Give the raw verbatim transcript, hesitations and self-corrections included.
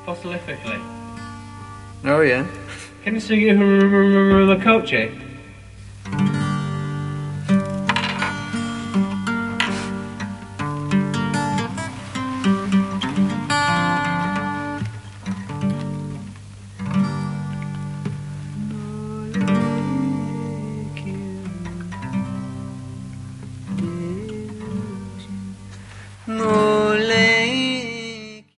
Fossilifically. Oh yeah. Can you sing it, Makoche?